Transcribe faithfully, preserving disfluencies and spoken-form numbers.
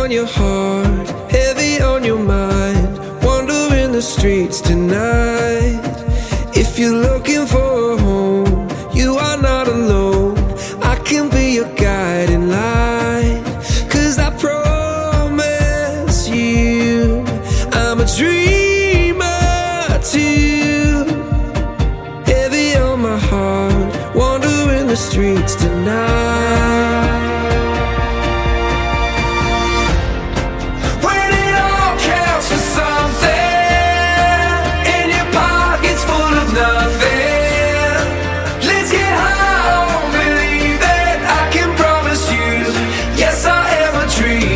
on your heart, heavy on your mind, wandering the streets tonight. If you're looking for a home, you are not alone. I can be your guiding light, 'cause I promise you I'm a dreamer too. Heavy on my heart, wandering the streets tonight. Tree